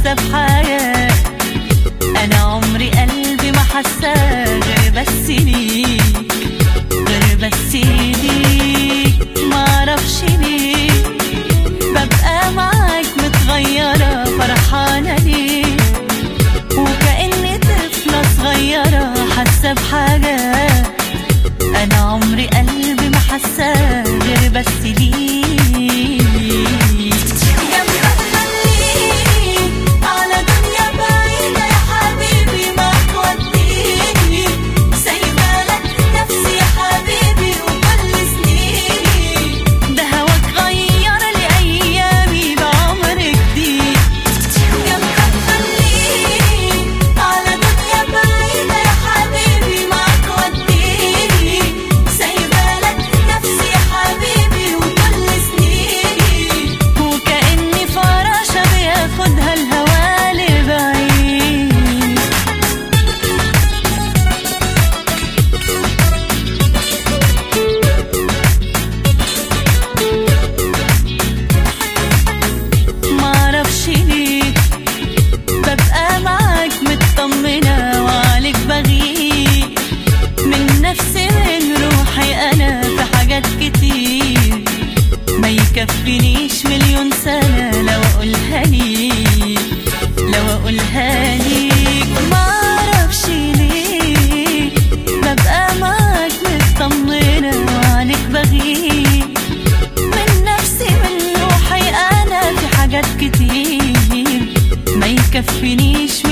حاسة بحاجة أنا عمري قلبي ما حساه غير بس ليك، غير بس ليك. معرفش ليه ببقى معاك متغيرة فرحانة ليه، وكأني طفلة صغيرة حاسة بحاجة أنا عمري قلبي ما حساه غير بس ليك. ميكفينيش مليون سنة لو أقولها ليك، لو أقولها ليك. معرفش ليه ببقى معاك مطمنة وعليك بغيب من نفسي من روحي أنا في حاجات كتير ميكفينيش